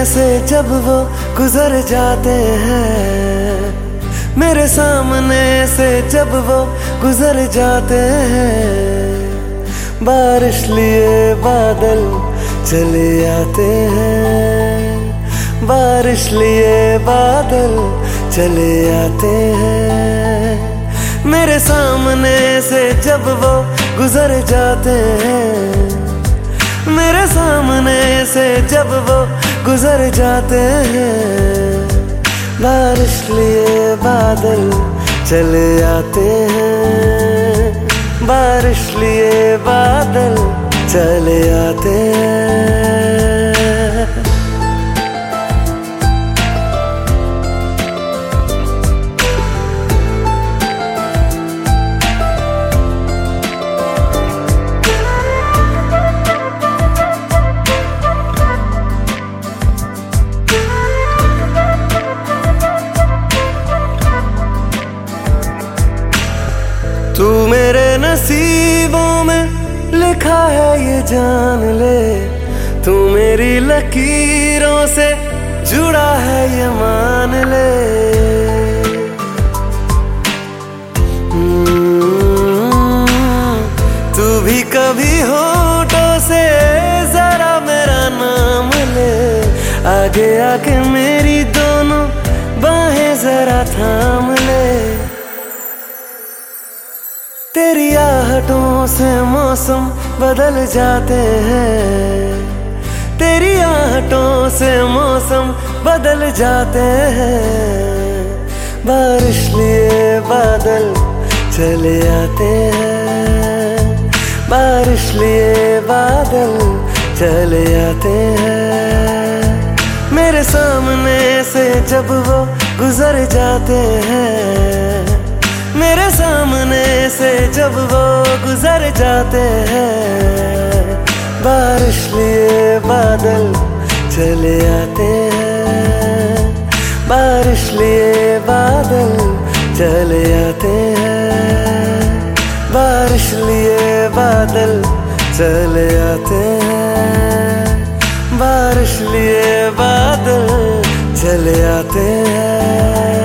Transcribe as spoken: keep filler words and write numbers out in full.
से जब वो गुजर जाते हैं, मेरे सामने से जब वो गुजर जाते हैं, बारिश लिए बादल चले आते हैं, बारिश लिए बादल चले आते हैं। मेरे सामने से जब वो गुजर जाते हैं, मेरे सामने से जब वो गुजर जाते हैं, बारिश लिए बादल चले आते हैं, बारिश लिए बादल चले आते हैं। तू मेरे नसीबों में लिखा है ये जान ले, तू मेरी लकीरों से जुड़ा है ये मान ले। तू भी कभी होठों से जरा मेरा नाम ले, आगे आके मेरी दोनों बाहें जरा थाम ले। तेरी आहटों से मौसम बदल जाते हैं, तेरी आहटों से मौसम बदल जाते हैं, बारिश लिए बादल चले आते हैं, बारिश लिए बादल चले आते हैं। मेरे सामने से जब वो गुजर जाते हैं, मेरे सामने से जब वो गुजर जाते हैं, बारिश लिए बादल चले आते हैं, बारिश लिए बादल चले आते हैं, बारिश लिए बादल चले आते हैं, बारिश लिए बादल चले आते हैं।